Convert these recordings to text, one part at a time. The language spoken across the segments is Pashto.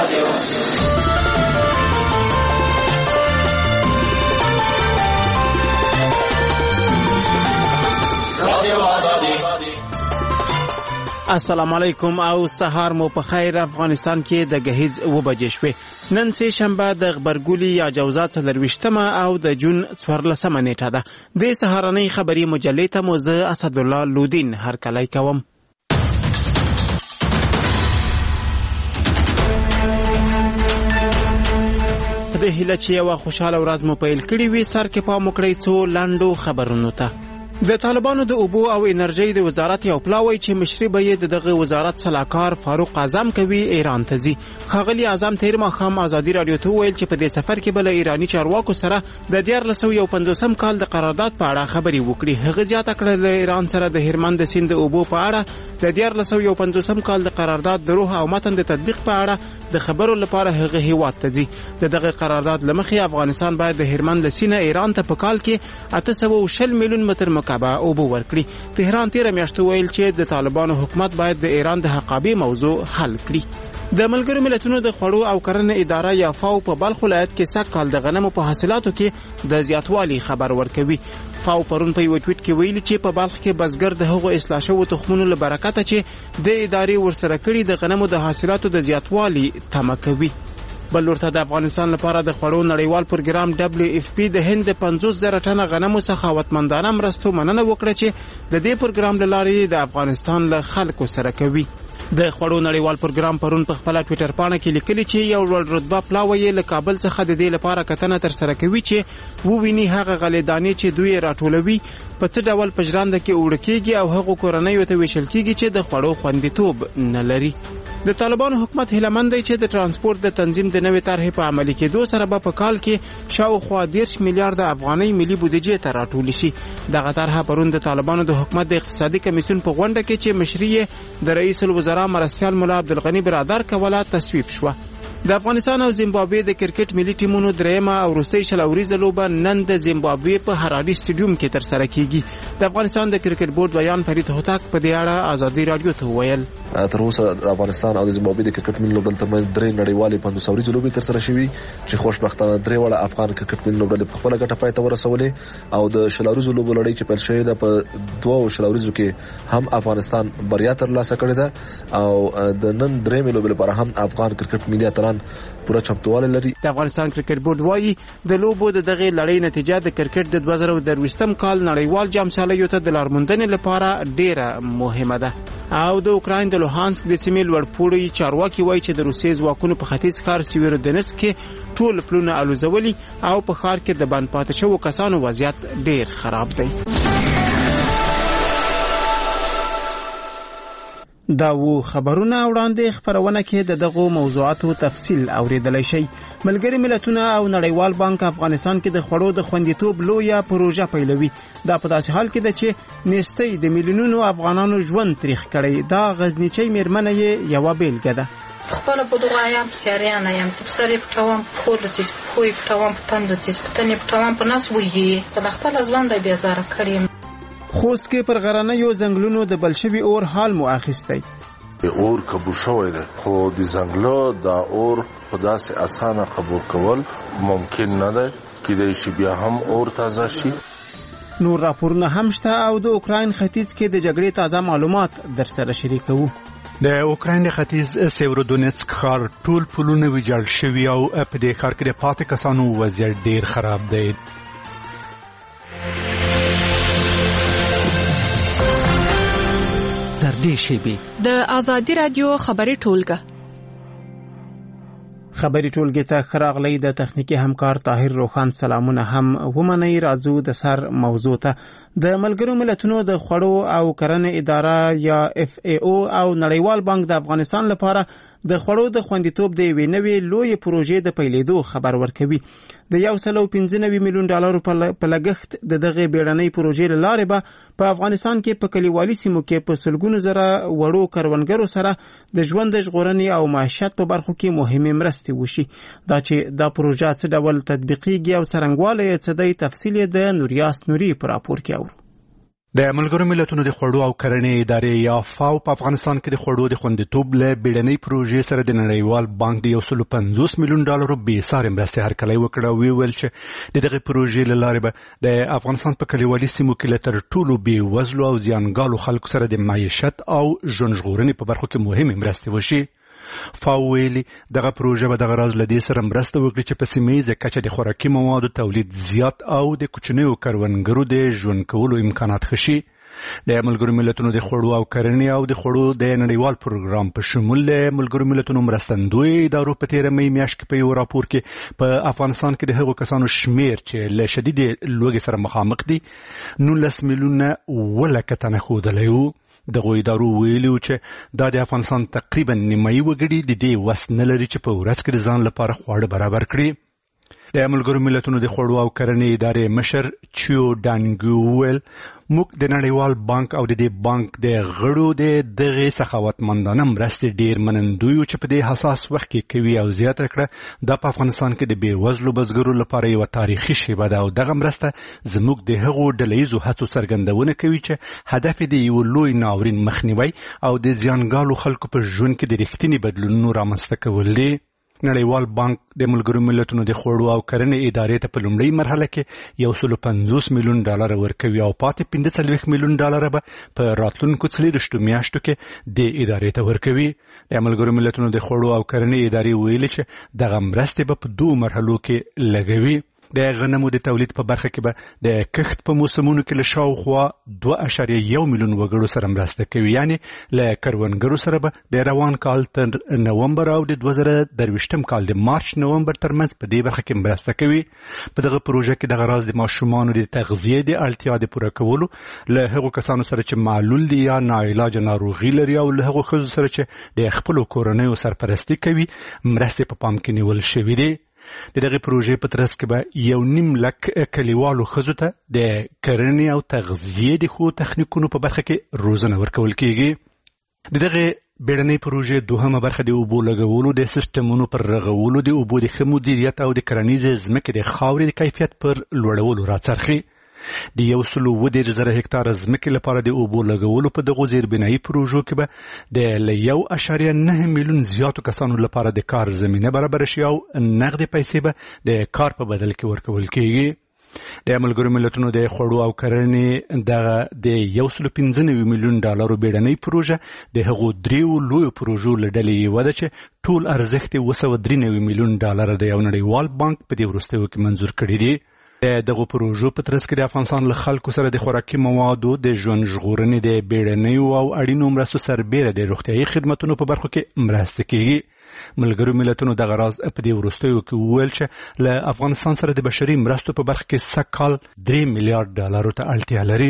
السلام علیکم او سهار مو په خیر. افغانستان کې د گهیز 2 بجې شوې. نن سه شنبه د غبرګولي یا جوزات 23مه او د جون 14مه نیټه ده. د سهارنۍ خبري مجلې ته مو زه اسد الله لودین هر کله کوم. د هیله چې یو خوشاله ورځ مو پیل کړی وي. سر کې پام وکړئ څو لاندو خبرونو ته. د طالبانو د اوبو او انرژي د وزارت یو پلاوی چې مشري به د دغه وزارت صلاحکار فاروق اعظم کوي ایران ته ځي. خاغلی اعظم تیر ماښام ازادي رادیو ته ویل چې په دې سفر کې بل ایرانی چارواکو سره د 1950 کال د قرارداد په اړه خبري وکړي. هغه زیاته کړه له ایران سره د هرمند سیند د اوبو په اړه د 1950 کال د قرارداد د روح او متن د تطبیق په اړه د خبرو لپاره هغه هیواد ته ځي. دغه قرارداد لمخې افغانستان باید د هرمند سینه ایران ته په کال کې 860 میلیون متر مکعب اوبو ورکړي. تهران تیر میاشت ویل چې د طالبانو حکومت باید د ایران د حقابي موضوع حل کړي. د ملګرو ملتونو د خوړو او کرنې اداره یا فاو په بلخ ولایت کې سږ کال د غنمو په حاصلاتو کې د زیاتوالي خبر ورکوي. فاو پرون په یو ټویټ کې ویلي چې په بلخ کې بزګر د هغو اصلاح شوو تخمونو له برکته چې د ادارې ورسره کړي د غنمو د حاصلاتو د زیاتوالي تمه کوي. بل ورته د افغانستان لپاره د خوړو نړیوال پروګرام WFP د هند 50,000 ټنه غنمو سخاوتمندانه مرستو مننه وکړه چې د دې پروګرام له لارې د افغانستان له خلکو سره کوي. د خوړو نړیوال پروګرام پرون په خپل ټویټر باندې کې لیکلي چې یو لوړ رتبه پلاوی له کابل څخه د دې لپاره کتنه تر سره کوي چې وویني هغه غلیدانې چې دوی راټولوي په څه ډول پجرانده کې وړکیږي او هغه کورنۍ ته ویشل کیږي چې د خوړو خوندیتوب نه لري. د طالبانو حکومت هیلمند دی چې د ترانسپورت د تنظیم د نوې طرحې په عملي کېدو سره به په کال کې شاوخوا 10 میلیارډ افغانۍ ملي بودیجې ته راټول شي. دغه طرحه پرون د طالبانو د حکومت د اقتصادي کمیسیون په غونډه کې چې مشري د رئیس الوزرا مرستیال مولا عبدالغنی برادر کوله تصویب شوه. د افغانستان او زیمبابوې د کرکټ ملي ټیمونو درېمه او وروستۍ شلوریزه لوبه نن د زیمبابوې په هراري سټیډیوم کې تر سره کیږي. د افغانستان د کرکټ بورډ بیان فرید هوتک په دې اړه ازادي رادیو ته ویل تر اوسه د افغانستان او د زیمبابوې د کرکټ ملي لوبډلې ترمنځ درې نړیوالې 500 ورځې لوبې تر سره شوې چې خوشبختانه درې وړه افغان کرکټ ملي لوبډلې په خپل ګټه پای ته ورسولې او د شلوریزو لوبو لړۍ چې پیل شوې ده په دوه شلوریزو کې هم افغانستان بریا ترلاسه کړې ده او د نن درېمې لوبې لپاره هم افغان کرکټ ملي اتلان پوره چمتووالی لري. د افغانستان کرکټ بورډ وایي د لوبو د دغه لړۍ نتیجه د کرکټ د 2023 کال نړیوال جام سیالیو ته د لارموندنې لپاره ډیره مهمه ده. او د اوکراین د لوهانسک د سیمې لوړپوړي چارواکي وایي چې د روسیې ځواکونو په ختیځ ښار سیویرودنسک کې ټول پلونه الوزولي او په ښار کې د بند پاتې شوو کسانو وضعیت ډیر خراب دی. دا و خبرونه وړاندې خبرونه کې د دغه موضوعاتو تفصیل اوریدلای شي. ملګری ملتونه او نړیوال بانک افغانستان کې د خوړو د خوندیتوب لویه پروژه پیلوي. دا په داسې حال کې ده چې نيستي د میلیونونو افغانانو ژوند تاریخ کړي. دا غزنیچي میرمنه یې یو بیلګه ده. خپل په دغه یم سیاریان یم سپسری پټوم خورتي خوې پټوم پتندتي پتنې پټوم په ناس وږي د خپل ژوند د بیزار کړم. خوست کې پر غرانیو ځنګلونو د بلشوي اور حال مو اخیستی. اور قبول شوی دی خو د ځنګلو د اور په داسې اسانه قبول کول ممکن نه دی کېدای شي بیا هم اور تازه شي. نور راپورونه هم شته او د اوکراین ختیځ کې د جګړې تازه معلومات در سره شریکوو. د اوکراین ختیځ سیورودونیتسک ښار ټول پلونه ویجاړ شوي او په دې ښار کې د پاتې کسانو وضعیت ډیر خراب دی. د ازادي رادیو خبري ټولګه خبري ټولګه ته خراغلی د تخنیکی همکار طاهر روخان سلامونه هم ومني. راځو د سر موضوع ته. د ملګرو ملتونو د خوړو او کرنې اداره یا FAO او نړیوال بانک د افغانستان لپاره د خوړو د خوندیتوب د یوې نوې لویې پروژې د پیلېدو خبر ورکوي. د 115 میلیون ډالر په لګښت د دغه بیړنۍ پروژې لاره به په افغانستان کې په کلیوالي سیمو کې په سلګونو زره وړو کروندګرو سره د ژوند ژغورنې او معیشت په برخو کې مهمه مرستې وشي. دا چې دا پروژه څه ډول تطبیقیږي او څرنګوالی څه دی تفصیل د نوریاس نوري پر راپور کې اورو. د ملګرو ملتونو د خوړو او کرنې ادارې یا فاو په افغانستان کې د خوړو د خوندیتوب له بیړنۍ پروژې سره د نړیوال بانک د $150 میلیون بې ساري مرستې هرکلی وکړ او ویل چې د دغه پروژې له لارې به د افغانستان په کلیوالي سیمو کې له تر ټولو بېوزلو او زیانګالو خلکو سره د معیشت او ژوند ژغورنې په برخو کې مهمې مرستې وشي. فاو ویلي دغه پروژه به دغه راز له دې سره مرسته وکړي چې په سیمهییزه کچه د خوراکي موادو تولید زیات او د کوچنیو کروندګرو د ژوند کولو امکانات ښه شي. د ملګرو ملتونو د خوړو او کرنې او د خوړو د نړیوال پروګرام په شمول د ملګرو ملتونو مرستندوی ادارو په تېره مۍ میاشت کې په یو راپور کې په افغانستان کې د هغو کسانو شمیر چې له شدیدې لوږې سره مخامخ دي 19 میلیونه 7 تنه ښودلی و. دغه ادارو ویلي چې دا د افغانستان تقریبا نیمایي وګړي د دې وس نه لري چې په ورځ کې د ځان لپاره خواړه برابر کړي. د ملګرو ملتونو د خوړو او کرنې ادارې مشر چیو ډانګو ویل موږ د نړیوال بانک او د دې بانک د غړو د دغه سخاوتمندانه مرستې ډیر منندوی چې په دې حساس وخت کې کوي او زیاته کړه د افغانستان کې د بیوزلو بزګرو لپاره یو تاریخي شیبه ده او دغه مرسته زموږ د هغو ډلهییزو هڅو څرګندونه کوي چې هدف یې یو لوی ناورین مخنیوی او د زیانګالو خلکو په ژوند کې د رښتینې بدلونونو رامنځته کول دي. نړیوال بانک د ملګرو ملتونو د خوړو او کرنې ادارې ته په لومړۍ مرحله کې $150 میلیون ورکوي او پاتې $45 میلیون به په راتلونکو 24 میاشتو کې د ادارې ته ورکوي. د ملګرو ملتونو د خوړو او کرنې ادارې ویلي چې دغه مرستې به په 2 مرحلو کې لګوي. د غنمو د تولید په برخه کې به د کښت په موسمونو کې له شاوخوا 2.1 میلیون وګړو سره مرسته کوي، یعنی له کروندګرو سره به د روان کال تر نومبر او د 2023 کال د مارچ نومبر ترمنځ په دې برخه کې مرسته کوي. په دغه پروژه کې دغه راز د ماشومانو د تغذیې د اړتیا د پوره کولو له هغو کسانو سره چې معلول دي یا ناعلاج ناروغي لري او له هغو ښځو سره چې د خپلو کورنیو سرپرستي کوي مرستې په پام کې نیول شوي دي. د دغه پروژې په ترڅ کې به 1.5 لک کلیوالو ښځو ته د کرنې او تغذیې د ښو تخنیکونو په برخه کې روزنه ورکول کیږي. د دغه بیړنۍ پروژې دوهمه برخه د اوبو لګولو د سیستمونو پر رغولو د اوبو د ښه مدیریت او د کرنیزې ځمکې د خاورې د کیفیت پر لوړولو راڅرخي. د 110,000 هکتاره ځمکې لپاره د اوبو لګولو په دغو زیربنایي پروژو کې به د 1.9 میلیون زیاتو کسانو لپاره د کار زمینه برابر شي او نغدې پیسې به د کار په بدل کې ورکول کیږي. د ملګرو ملتونو د خوړو او کرنې د $115 میلیون بیړنۍ پروژه د هغو 3 لویو پروژو له ډلې یوه ده چې ټول ارزښت $193 میلیون د یو نړیوال بانک په دې وروستیو کې منظور کړي دي. د دغو پروژو په ترڅ کې د افغانستان له خلکو سره د خوراکي موادو د ژوند ژغورنې د بیړنیو او اړینو مرستو سربیره د روغتیايي خدمتونو په برخو کې مرسته کیږي. ملګرو ملتونو دغه راز په دې وروستیو کې وویل چې له افغانستان سره د بشري مرستو په برخه کې سږکال $3 میلیارډ ته اړتیا لري.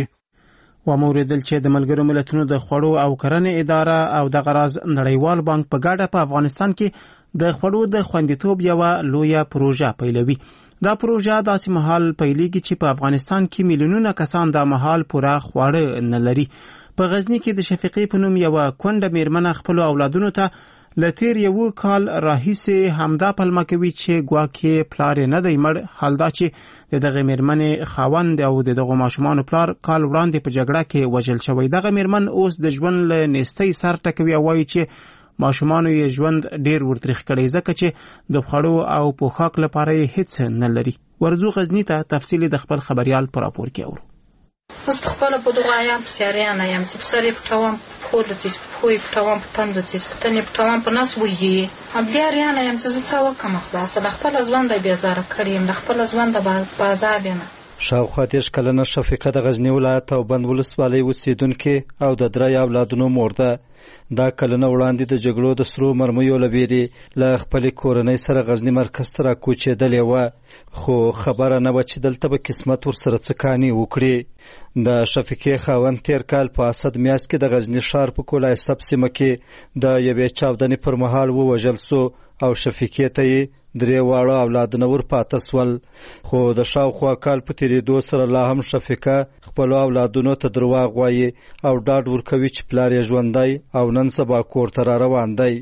وموریدل چې د ملګرو ملتونو د خوړو او کرنې اداره او دغه راز نړیوال بانک په ګډه په افغانستان کې د خوړو د خوندیتوب یوه لویه پروژه پیلوي. دا پروژه داسې مهال پیلېږي چې په افغانستان کې میلیونونه کسان دا مهال پوره خواړه نه لري. په غزني کې د شفیقې په نوم یوه کونډه میرمنه خپلو اولادونو ته له تېر یو کال راهیسې همدا پلمه کوي چې ګواکې پلار یې نه دی مړ. حال دا چې د دغه میرمنې خاوند او د دغو ماشومانو پلار کال وړاندې په جګړه کې وژل شوی. دغه میرمن اوس د ژوند له نیستۍ سر ټکوي او وایي چې ماشومانو یې ژوند ډیر ورتریخ کړی ځکه چې د خوړو او پوښاک لپاره یې هیڅ نه لري. ورځو غزني ته تفصیل د خپل خبريال پر راپور کې اورو. اوس په خپل په دغه ایام سیریانه یم چې سره پټوم خولتیس خوې پټوم پتندتیس پتنې پټوم په ناس وږي ام دیاریانه یم چې څه وکم خلاص له خپل ژوند به زار کړیم له خپل ژوند به بازار یم. شاوخوا 30 کلنه شفیقه د غزنی ولایت او بند ولسوالۍ اوسیدونکې او د 3 اولادونو مور ده. دا کلونه وړاندې د جګړو د سرو مرمیو له بیرې له خپلې کورنۍ سره غزني مرکز ته راکوچېدلې وه، خو خبره نه وه چې دلته به قسمت ورسره څه کانې وکړي. د شفیقې خاوند تېر کال په اسد میاشت کې د غزني ښار په کولای سب سیمه کې د یوې چاودنې پر مهال ووژل سو او شفیقې ته یې 3 واړه اولادونه ورپاته سول. خو د شاوخوا کال په تېرېدو سره لا هم شفیقه خپلو اولادونو ته درواغ وایي او ډاډ ورکوي چې پلار یې ژوندی او نن سبا کور ته را روان دی.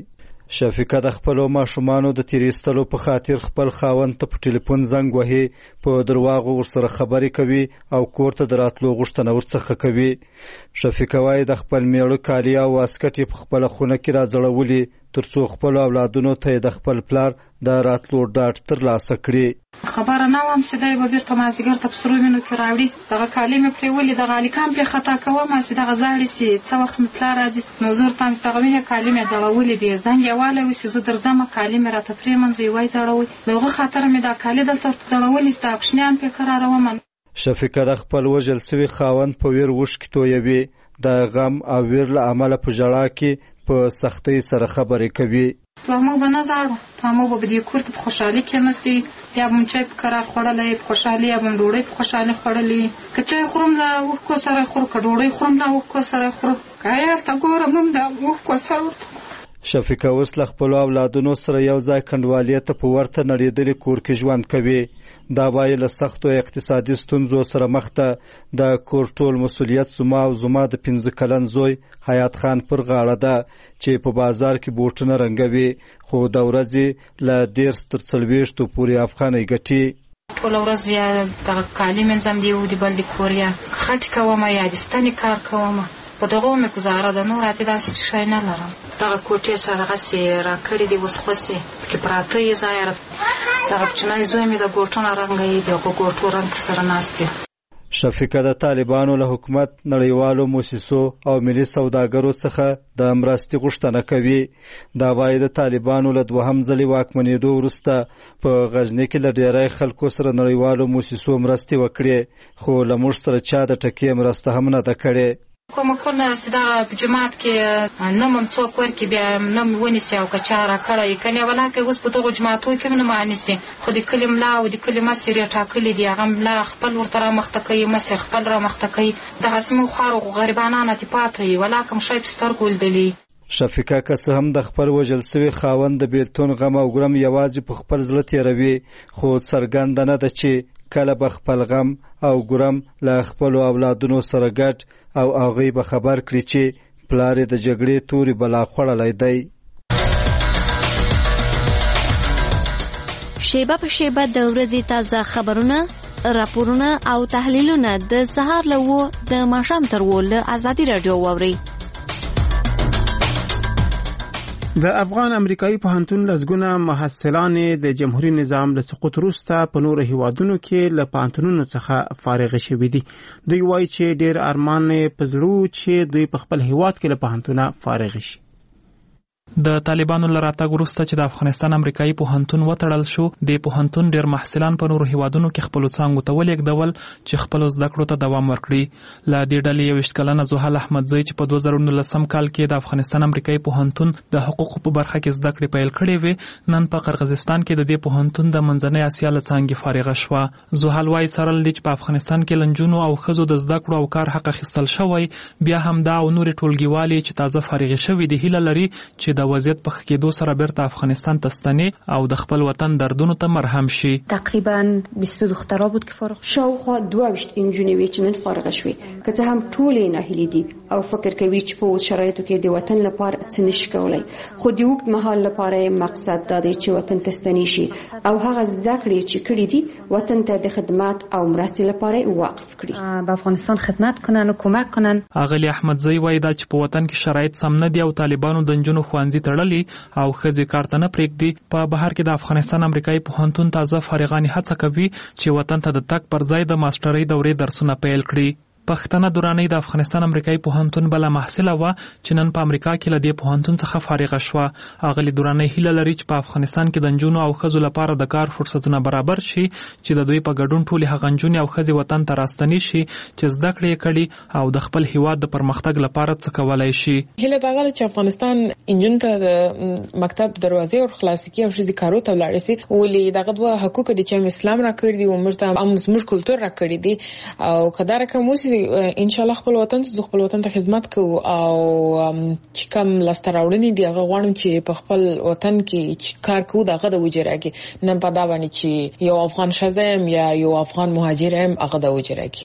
شفیقه د خپل ماشومانو د تیریستلو په خاطر خپل خاوند ته په ټلیفون زنګ وهي، په درواغو ورسره خبرې کوي او کور ته د راتلو غوښتنه ورڅخه کوي. شفیقه وایي د خپل میړه کالي او واسکټ یې په خپله خونه کې راځړولي ترڅو خپلو اولادونو ته د خپل پلار د راتلو ډاډ ترلاسه کړي. خبره نه وم چې دی به بیرته مازدیګر ته په سرو مینو کې راوړي. دغه کالي مې پرېولي، دغه هلکان پرې خطا کوم چې دغه زاړي چې څه وخت مې پلار راځي نو زه ورته وایم چې دغه وینې کالي مې ځړولي دي، زنګ یې والی چې زه درځم کالي مې راته پرېمنځئ وایي ځړوئ. د هغه خاطر مې دا کالي دلته ځړولي چې دا کوچنیان پرې کراروم. شفیقه د خپل وژل سوي خاوند په ویر اوښکې تویوي. د غم او ویر له امله په ژړا کې په سختۍ سره خبرې کوي. موږ به نه ځاړو، موږ به په دې کور کې په خوشحالي کېناستي، یا به چای په قرار خوړلی په خوشحالي، یا به ډوډۍ په خوشحالي خوړلې. که چای خورم له اوښکو سره خورو، که ډوډۍ خورم له اوښکو سره خورو، که هلته ګورم هم د اوښکو سره. شفیقه اوس له خپلو اولادونو سره یو ځای کنډوالې ته په ورته نړېدلي کور کې ژوند کوي. دا وایي له سختو اقتصادي ستونزو سره مخ ده. د کور ټول مسؤلیت زما او زما د 15 کلن زوی حیات خان پر غاړه ده چې په بازار کې بوټونه رنګوي، خو د ورځې له 10 تر 40 پورې افغانۍ ګټي. ټوله ورځ یا دغه کالي منځم دی او د بل د کور یا خټې کوم یا د ستنې کار کوم. په دغه مې گزاره ده، نور راته داسې شی نه لرم. دغه کوټې چې دغسې راکړي دي اوس خوسې پکې پراته یې ځای دغه کوچنی زوی مې د ګوټونه رنګوي، د هغو ګوټو رنګ سره ناست دی. شفیقه د طالبانو له حکومت، نړیوالو موسسو او ملي سوداګرو څخه د مرستې غوښتنه کوي. دا وایي د طالبانو له دوهم ځلې واکمنېدو وروسته په غزني کې له ډېری خلکو سره نړیوالو موسسو مرستې وکړې، خو له موږ سره چا د ټکې مرسته هم نه ده کړې. کومکونه چې دغه په جومات کې نه مم څوک ورکړي بیا نه مې ونیسي او که چا راکړی کنې ولاکې اوس په دغو جوماتو کې هم نه مانیسي، خو د کلي ملا او د کلي مشر یې ټاکلي دي، هغه ملا خپل ورته رامخته کوي، مشر خپل رامخته کوي. دغسې موږ خوارو غریبانان اتې پاته یو، ولاکه م شی په سترګو لیدلي. شفیقه که څه هم د خپل وژل سوي خاوند د بیلتون غم او ګرم یوازې په خپل زړه تېروي، خو څرګنده نه ده چې کله به خپل غم او ګرم له خپلو اولادونو سره ګډ او هغوی به خبر کړي چې پلار یې د جګړې تورې بلا خوړلی دی. شیبه په شیبه د ورځې تازه خبرونه، راپورونه او تحلیلونه د سهار له 9 د ماښام تر 10 له ازادي راډیو واورئ. د افغان امریکایي پوهنتون لسګونه محصلان د جمهوریت نظام له سقوط وروسته په نورو هیوادونو کې له پوهنتونونو څخه فارغ شوي دي. دوی وایي چې ډېر ارمان په زړه چې دوی په خپل هیواد کې له پوهنتونه فارغ شي. د طالبانو له راتګ وروسته چې د افغانستان امریکایي پوهنتون وتړل شو، د پوهنتون ډېر محصلان په نورو هیوادونو کې خپلو څانګو ته ولېږدول چې خپلو زده کړو ته دوام ورکړي. له دې ډلې 21 کلنه زحل احمدزی چې په 2019 کال کې د افغانستان امریکایي پوهنتون د حقوقو په برخه کې زده کړې پیل کړې وې، نن په قرغیزستان کې د دې پوهنتون د منځنۍ اسیا له څانګې فارغه شوه. زحل وایي سره له دې چې په افغانستان کې له نجونو او ښځو د زده کړو او کار حق اخیستل شوی، بیا هم دا او نورې ټولګیوالې چې تازه فارغې شوي دي هیله لري چې د وضعیت په ښه کېدو سره بیرته افغانستان ته ستنې او د خپل وطن دردونو ته مرهم شي. تقریبا 22 دخترها بود که فارغ شاوخوا 22 انجونې وې چې نن فارغ شوې، که څه هم ټولې ناهیلې دي او فکر کوي چې په شرایطو کې د وطن لپاره څه نشي کولی، خو د اوږد مهال لپاره مقصد دا دی چې وطن ته ستنې شي او هغه زده کړې چې کړي دي وطن ته د خدمات او مرستې لپاره وقف کړي، به افغانستان خدمت کنن او کمک کنن. اغلی احمدزی وایي دا چې په وطن کې شرایط سم نه دي او طالبانو د نجونو ښوونځي تړلي او ښځې کار ته نه پرېږدي. په بهر کې د افغانستان امریکایي پوهنتون تازه فارغان هڅه کوي چې وطن ته د تګ پر ځای د ماسټرۍ دورې درسونه پیل کړي. پښتنه دورانۍ د افغانستان امریکایي پوهنتون بله محصله وه چې نن په امریکا کې له دې پوهنتون څخه فارغه شوه. اغلې دورانۍ هیله لري چې په افغانستان کې د نجونو او ښځو لپاره د کار فرصتونه برابر شي چې د دوی په ګډون ټولې هغه نجونې او ښځې وطن ته راستنې شي چې زده کړې یې کړي او د خپل هیواد د پرمختګ لپاره څه کولی شي. هیله دا ده چې افغانستان انجونو ته د مکتب دروازې ور خلاصې کړي او ښځې کارو ته ولاړې شي، ولې دغه دوه حقوق دي چې اسلام راکړي دي او موږ ته زموږ کلتور راکړي دي او که دا رقم وشي ان شاء الله خپل وطن ته خدمت کوو او چې کوم لاسته راوړنې دي هغه غواړم چې په خپل وطن کې کار کوو دغه د وجه راکړي، نه په دا باندې چې یو افغان ښځه یم یا یو افغان مهاجر یم هغه د وجه راکړي.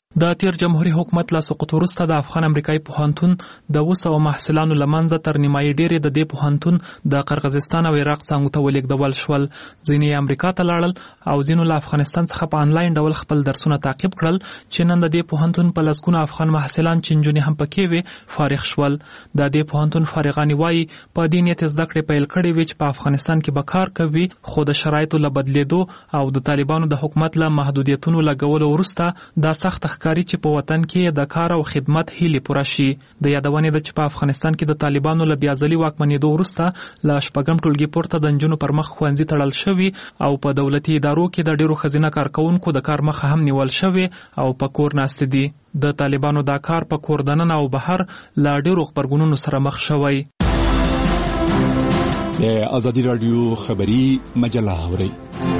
د تیر جمهوریت حکومت له سقوط وروسته د افغان امریکایي پوهنتون د 200 محصلانو لمنځه تر نیمایي ډېرې د دې پوهنتون د قرغیزستان او عراق څنګه ته ولیږدول شول. ځینې امریکا ته لاړل او ځینو له افغانستان څخه په انلاین ډول خپل درسونه تعقیب کړل چې نن د دې پوهنتون په لسګونو افغان محصلان چې نجونې هم پکې وي فارغ شول. د دې پوهنتون فارغان وایي په دې نیت زده کړې پیل کړې وي چې په افغانستان کې به کار کوي، خو د شرایطو له بدلېدو او د طالبانو د حکومت له محدودیتونو لګولو وروسته دا سخت ښکاري چې په وطن کې د کار او خدمت هیلې پوره شي. د یادونې ده چې په افغانستان کې د طالبانو له بیا ځلي واکمنېدو وروسته له شپږم ټولګي پورته د نجونو پر مخ ښوونځي تړل شوي او په دولتي ادارو کې د ډېرو ښځینه کارکوونکو د کار مخه هم نیول شوې او په کور ناستې دي. د طالبانو دا کار په کور دننه او بهر له ډېرو غبرګونونو سره مخ شوی. د ازادي راډیو خبري مجله اورئ.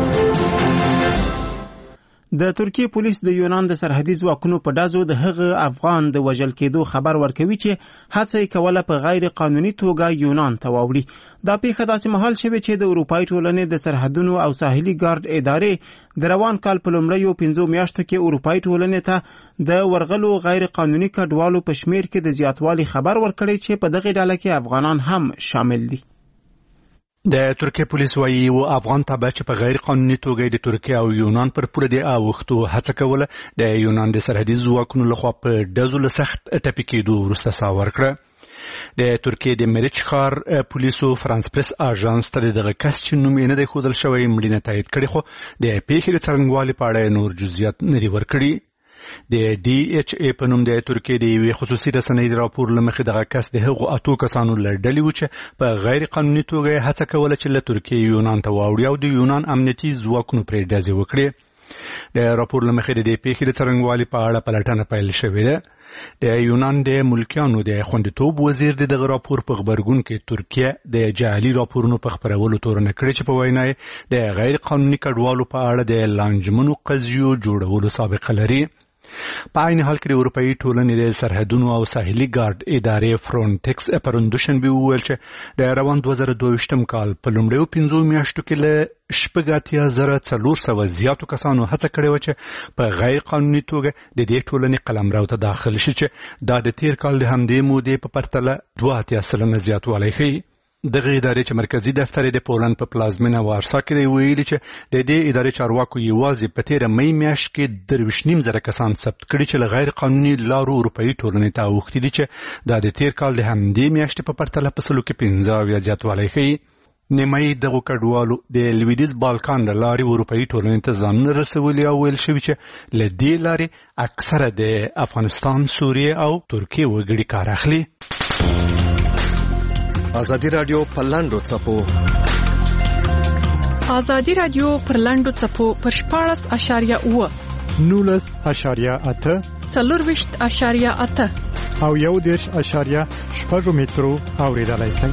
د ترکیه پولیس د یونان د سرحدي ځواکونو په ډزو د هغه افغان د وژل کېدو خبر ورکوي چې هڅه یې کوله په غیر قانوني توګه یونان ته واوړي. دا پیښه داسې مهال شوې چې د اروپایي ټولنې د سرحدونو او ساحلي ګارد ادارې د روان کال په لومړیو 5 میاشتو کې اروپایي ټولنې ته د ورغلو غیر قانوني کډوالو په شمیر کې د زیاتوالي خبر ورکړی چې په دغه ډله کې افغانان هم شامل دي. د ترکیه پولیس وایي او افغان تابع چې په غیر قانوني توګه د ترکیه او یونان پر پوره دی اوختو هڅه کوله د یونان د سرحدي ځواکونو لخوا په ډزو له سخت ټپي کېدو وروسته ساه ورکړه. د ترکیه د مریچ ښار پولیسو فرانس پریس اژانس ته دغه کس چې نوم یې نه دی ښودل شوی مړینه تایید کړې، خو د پیښې د څرنګوالي په اړه نور جزئیات نه دي ورکړي. د ډي ایچ ای په نوم د ترکیه د یوې خصوصي رسنۍ د راپور له مخې دغه کس د هغو 8 کسانو له ډلې و چې په غیر قانوني توګه هڅه کوله چې له ترکیې یونان ته واوړي او د یونان امنیتي ځواکونو پرې ډزې وکړي. د راپور له مخې د دې پیښې د څرنګوالي په اړه پلټنه پیل شوې ده. د یونان د ملکیانو د خوندیتوب وزیر دغه راپور په خبرګون کې ترکیه د جعلي راپورونو په خپرولو تورنه کړې چې په وینا یې د غیر قانوني کډوالو په اړه د لانجمنو قضیو جوړولو سابقه لري. په عین حال کې د اروپایي ټولنې د سرحدونو او ساحلي ګارد ادارې فرونټکس پرون دوشنبه وویل چې د روان 2022 کال په لومړیو 5 میاشتو کې له 84,400 زیاتو کسانو هڅه کړې وه چې په غیر قانوني توګه د دې ټولنې قلمرو ته داخل شي، چې دا د تیر کال د همدې مودې په پرتله 2.8% زیاتوالی ښیي. دغه ادارې چې مرکزی دفتر د پولند په پلازمینه وارسا کې دی ویلي چې د دې ادارې چارواکو یوازې په تیره مې میاشت کې 23,000 کسان ثبت کړي چې له غیر قانوني لارو اروپایي ټولنې ته اوښتي دي، چې دا د تیر کال د همدې میاشتې په پرتله په 15% زیاتوالی ښیي. نیمایي دغو کډوالو د لویدیځ بالکان له لارې اروپایي ټولنې ته ځانونه رسولي او ویل شوي چې له دې لارې اکثره د افغانستان، سوریې او ترکیې وګړي کار اخلي. ازادي راډیو په لاندو څپو ازادي راډیو پر لاندو څپو پر 14.8 19.8 24.8 او 1.6 مترو اوریدلای شئ.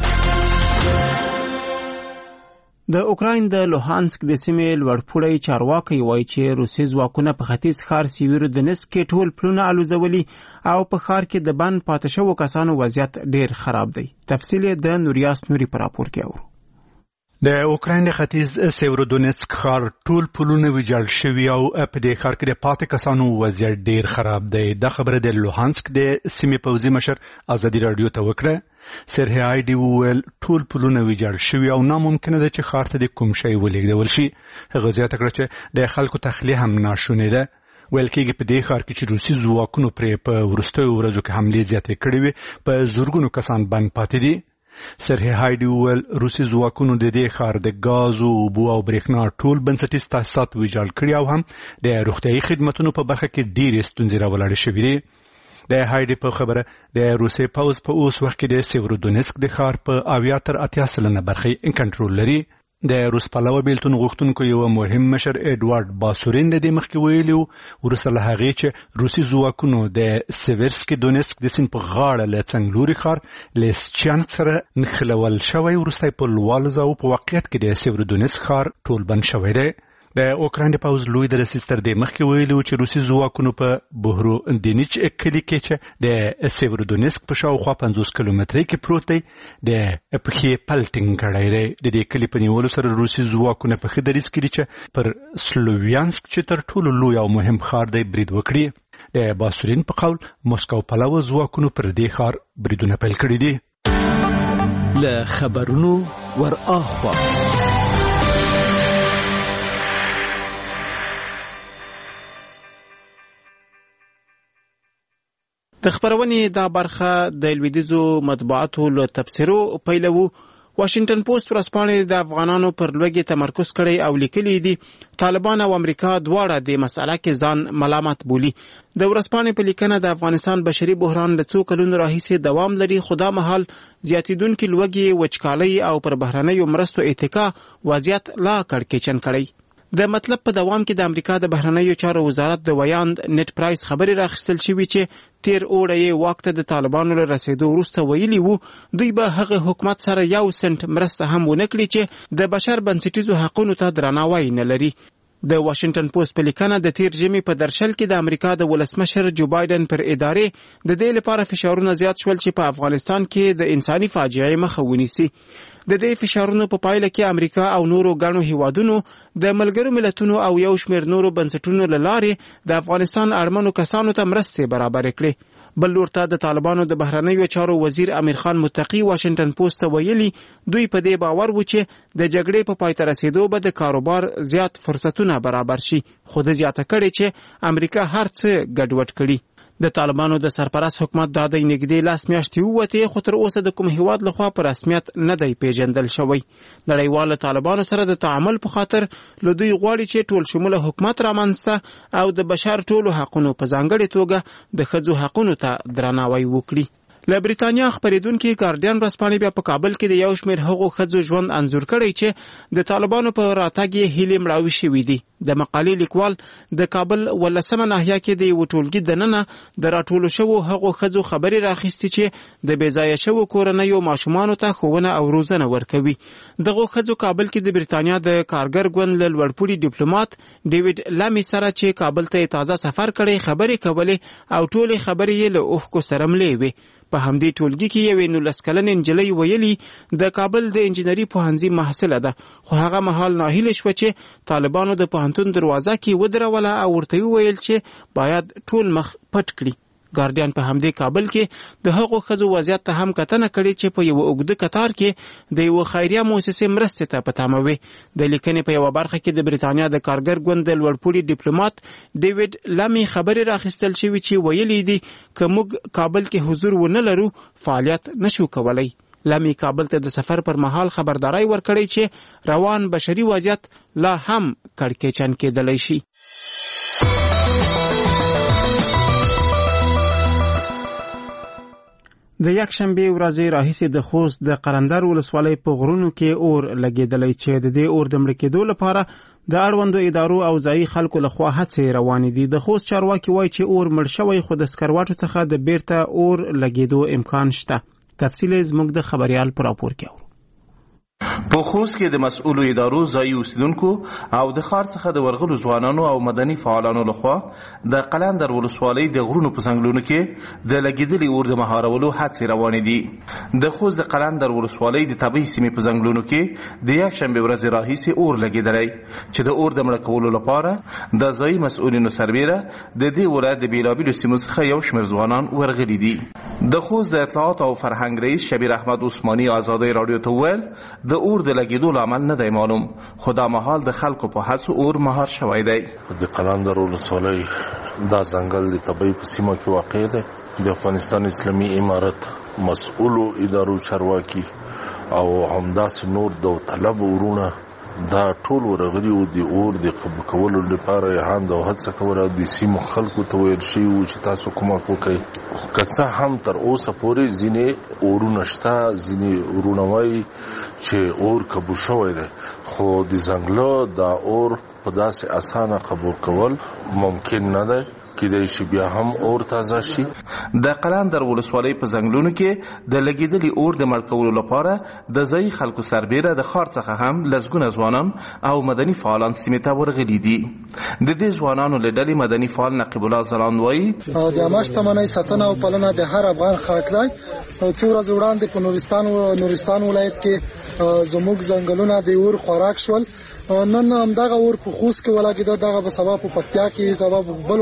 د اوکراین د لوهانسک د سیمې لوړپوړی چارواکي وایي چې روسي ځواکونه په ختیځ ښار سیویرودنسک کې ټول پلونه الوزولي او په ښار کې د بند پاتې شوو کسانو وضعیت ډېر خراب دی. تفصیل د نوریاس نوري په راپور کې اورو. د اوکراین د ختیځ سیویرودنسک ښار ټول پلونه ویجاړ شوي او په دې ښار کې د پاتې کسانو وضعیت ډېر خراب دی. دا خبره د لوهانسک د سیمې پوځي مشر ازادي راډیو ته وکړه. سرهی آیډي وویل ټول پلونه ویجاړ شوي او ناممکنه ده چې ښار ته د کوم شی ولېږدول شي. هغه زیاته کړه چې د خلکو تخلیه هم ناشونې ده. ویل کېږي په دې ښار کې چې روسي ځواکونو پرې په وروستیو ورځو کې حملې زیاتې کړې وې، په زرګونو کسان بند پاتې دي. سرهی آیډي وویل روسي ځواکونو د دې ښار د ګازو، اوبو او برېښنا ټول بنسټیز تاسیسات ویجاړ کړي او هم د روغتیايي خدمتونو په برخه کې ډېرې ستونزې راولاړې شوې دي. د هایډي په خبره د روسي پوځ په اوس وخت کې د سیویرودنسک د ښار په 80% برخه کنټرول لري. د روس پلوه بیلتون غوښتونکو یو مهم مشر ایډوارډ باسورین د دې مخکې ویلي وروسته له هغې چې روسي ځواکونو د سیویرسکي دونسک د سیند په غاړه له څنګلوري ښار لیسچانسک سره نښلول شوی. وروسته په لوالز او په واقعیت کې د سیویرودنسک ښار ټول بند شوی دی. د اوکراین د پوځ لوی درسیز تر دې مخکې ویلي چې روسي ځواکونو په بهرودینیچ کلي کې چې د سیویرودنسک په شاوخوا 50 کیلومترۍ کې پروت دی د پښې پلټینګ کړی دی. د دې کلي په نیولو سره روسي ځواکونه په ښه دریځ کې دي چې پر سلوویانسک چې تر ټولو لوی او مهم ښار دی برید وکړي. د باسورین په قول مسکو پلوه ځواکونو پر دې ښار بریدونه پیل کړي دي. له خبرونو ور اخوا د خبرونې دا برخه د لویدیځو مطبوعاتو له تفسیرو پیلوو. واشنگټن پوسټ ورځپاڼې د افغانانو پر لوږې تمرکز کړی او لیکلي دي طالبان او امریکا دواړه د مسأله کې ځان ملامت بولي. د ورځپاڼې په لیکنه د افغانستان بشري بحران له څو کلونو راهیسې دوام لري، خو دا مهال زیاتېدونکې لوږې، وچکالۍ او پر بهرنیو مرستو اتکا وضعیت لا کړکېچن کړی. د مطلب په دوام کې د امریکا د بهرنیو چارو وزارت د ویاند نت پرایس خبرې راخیستل شوې چې تیر اوړی یې واک ته د طالبانو له رسېدو وروسته ویلي وو دوی به هغه حکومت سره 1 سنت مرسته هم ونه کړي چې د بشر بنسټیزو حقونو ته درناوی نه لري. د واشنگټن پوسټ په لیکنه د تیر ژمي په درشل کې د امریکا د ولسمشر جو بایدن پر ادارې د دې لپاره فشارونه زیات شول چې په افغانستان کې د انساني فاجعې مخه ونیسي. د دې فشارونو په پایله کې امریکا او نورو ګڼو هیوادونو د ملګرو ملتونو او یو شمېر نورو بنسټونو له لارې د افغانستان اړمنو کسانو ته مرستې برابر کړې. بل لور ته د طالبانو د بهرنیو چارو وزیر امیر خان متقی واشنگټن پوسټ ته ویلي دوی په دې باور و چې د جګړې په پای ته رسیدو به د کاروبار زیات فرصتونه برابر شي، خو د زیاته کړي چې امریکا هر څه ګډوډ کړي. د طالبانو د سرپرست حکومت د دې نږدې لاس میاشتې ووتې، خو تر اوسه د کوم هیواد لخوا په رسمیت نه دی پیژندل شوی. نړیوال طالبانو سره د تعامل په خاطر له دوی غواړي چې ټول شموله حکومت رامنځته او د بشر ټولو حقونو په ځانګړې توګه د ښځو حقونو ته درناوی وکړي. له بریتانیا خبرېدونکي ګارډین ورځپاڼې بیا په کابل کې د یو شمېر هغو ښځو ژوند انځور کړی چې د طالبانو په راتګ یې هیلې مړاوې شوي دي. د مقالې لیکوال د کابل 18مه ناحیه کې د یو ټولګي دننه د راټولو شوو هغو ښځو خبرې راخیستې چې د بېځایه شوو کورنیو ماشومانو ته ښوونه او روزنه ورکوي. دغو ښځو کابل کې د بریتانیا د کارګر ګوند له لوړپوړي ډیپلومات ډیوډ لامي سره چې کابل ته تازه سفر کړی خبرې کولې او ټولې خبرې یې له اوښکو سره ملې وې. په همدې ټولګي کې یوې 19 کلنې نجلۍ ویلي د کابل د انجینري پوهنځي محصله ده، خو هغه مهال ناهیله شوه چې طالبانو د پوهنتون دروازه کې ودروله او ورته وویل چې باید ټول مخ پټ کړي. ګارډین په همدې کابل کې د هغو ښځو وضعیت ته هم کتنه کړې چې په یو اوږده کتار کې د یو خیریه مؤسسې مرستې ته په تمه وې. د لیکنې په یوه برخه کې د بریتانیا د کارګر ګوند د لوړپوړي ډیپلومات ډیوډ لامي خبرې راخیستل شوي چې ویلي دي که موږ کابل کې حضور ونه لرو فعالیت نشو کولی. لامي کابل ته د سفر پر مهال خبرداري ورکړی چې روان بشري وضعیت لا هم کړکېچن کېدلی شي. د یکشنبه ورځې راهیسې د خوست د قرندر ولسوالۍ په غرونو کې اور لګېدلی چې د دې اور د مړ کېدو لپاره د اړوندو ادارو او ځایي خلکو لخوا هڅې روانې دي. د خوست چارواکي وایي چې اور مړ شوی خو د سکروټو څخه د بیرته اور لګېدو امکان شته. تفصیل زموږ د خبريال پر راپور کې په خوست کې د مسؤلو ادارو ځایي اوسیدونکو او د ښار څخه د ورغلو ځوانانو او مدني فعالانو لخوا د قلندر ولسوالۍ د غرونو په څنګلونو کې د لګېدلي اور د مهارولو هڅې روانې دي. د خوست د قلندر ولسوالۍ د طبیعي سیمې په څنګلونو کې د یکشنبې ورځې راهیسې اور لګېدلی چې د اور د مړه کولو لپاره د ځایي مسؤلینو سربیره د دې ولایت د بېلابېلو سیمو څخه یو شمېر ځوانان ورغلي دي. د خوست د اطلاعات او فرهنګ رئیس شبیر احمد عثماني ازادۍ راډیو ته وویل د اور د لګېدو لامل نه دی معلوم، خو دا مهال د خلکو په هڅو اور مهار شوی دی. د قلندر ولسوالۍ دا ځنګل د طبیعي په سیمه کې واقع دی. د افغانستان اسلامي امارت مسؤلو ادارو چارواکي او همداسې نور داوطلب ورونه دا ټول ورغلي وو د اور د قبول کولو لپاره یې هاند او هڅه کوله. د سیمو خلکو ته ویل شوي وو چې تاسو کومک وکړئ. که څه هم تر اوسه پورې ځینې اورونه شته، ځینې ورونه وایي چې اور قبول شوی دی، خو د ځنګله دا اور په داسې اسانه قبول کول ممکن نه دی. کېدای شي بیا هم اور تازه شي. د قلندر ولسوالۍ په ځنګلونو کې د لګېدلي اور د مړ کولو لپاره د ځایي خلکو سربیره د ښار څخه هم لسګونه ځوانان او مدني فعالان سیمې ته ورغلي دي. د دې ځوانانو له ډلې مدني فعال نقیب الله ځلاند وایي د عامه شتمنۍ ساتنه او پالنه د هر افغان حق دی. څو ورځې وړاندې په نورستان ولایت کې زموږ ځنګلونه د اور خوراک شول. نن همدغه اور په خوست کې ولګېده، دغه به سبا په پکتیا کې، سبا په بل ولایت کې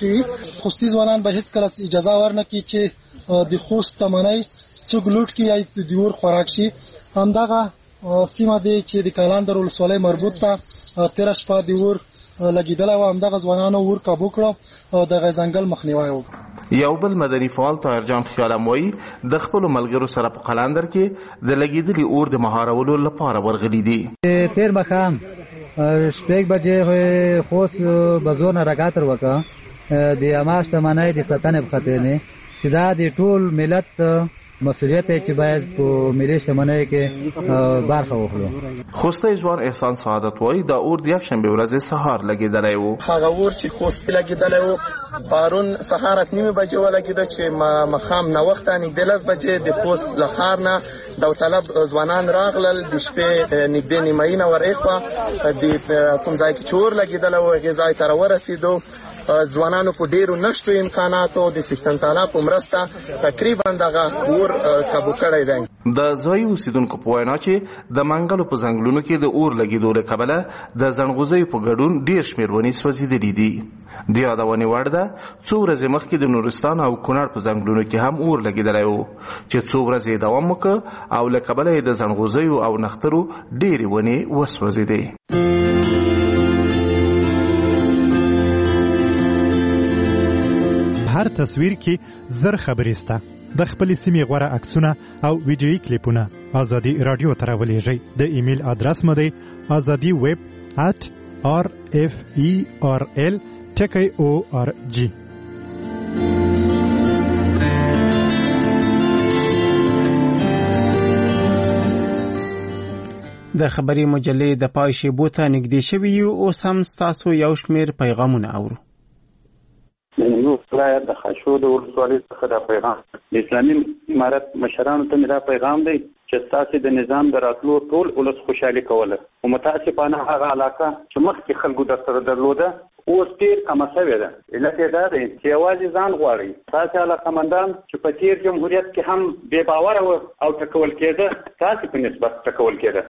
کوي. خوستي ځوانان به هیڅ کله اجازه ورنکړي چې د خوست تمنۍ څوک لوټ کړي یا د اور خوراک شي. همدغه سیمه دی چې د کلندر ولسوالۍ مربوط ته تیر شپه د اور لګیدل او همدغه ځوانانو اور کابو کړو او د ځنګل مخنیوي وکړ. یو بل مدني فعال طاهر جان خیالم وایي د خپلو ملګرو سره په قلندر کې د لګیدلي اور د مهارولو لپاره ورغلي دي. تیر مخام شپږ بجې خوست بزور نه راګاتر وکړه د اماش تمنۍ د ستنې په خاطر نه چې دا د ټول ملت مسؤلیت دی چې باید په ملي شتمنۍ کې برخه واخلو. خوستی ځوان احسان سعادت وایي دا اور د یکشنبې ورځې سهار لګېدلی و. هغه اور چې خوست لګېدلی و پرون سهار 8:30 بجې ولګېده چې مخام ناوخته نږدې 10 بجې د خوست له ښار نه داوطلب ځوانان راغلل. د شپې نږدې نیمایي نه ورېخوا د کوم ځای کې چې اور لګېدلی و هغې ځای ته راورسېدو. ځوانانو په ډیرو نشتو امکاناتو د سیستم تعالی په مرسته تقریبا دغه اور کابو کړی دی. د ځایي اوسیدونکو په وینا چې د منګلو په ځنګلونو کې د اور لګېدو له کبله د زنغوزیو په ګډون ډیر شمېر ونې سوځېدلي دي. د یادونې وړ ده څو ورځې مخکې د نورستان او کونړ په ځنګلونو کې هم اور لګېدلی و چې څو ورځې دوام وکړ او له کبله یې د زنغوزیو او نښترو ډېرې ونې وسوځېدې. هر تصویر کې زر خبرې سته. د خپل سیمې غوره عکسونه او ویډیویي کلیپونه ازادي رادیو ته راولېږئ. د ایمیل ادرس مو دی azadiweb@referl.org. د خبري مجلې د پای شیبو ته نږدې شوي یو اوس هم ستاسو یو شمېر پیغامونه اورو. ولایت د خاشود ولسوالۍ څخه دا پیغام د اسلامي امارت مشرانو ته دا پیغام دی چې تاسو د نظام د راتلو ټول ولس خوشحالي کوله او متاسفانه هغه علاقه چې مخکې خلکو د سره درلوده اوس ډېر کمه شوې ده. علت یې دا دی چې یوازې ځان غواړي. تاسو علاقمندان چې په تېر جمهوریت کې هم بې باوره وو او ټکول کېده تاسو په نسبت ټکول کېده.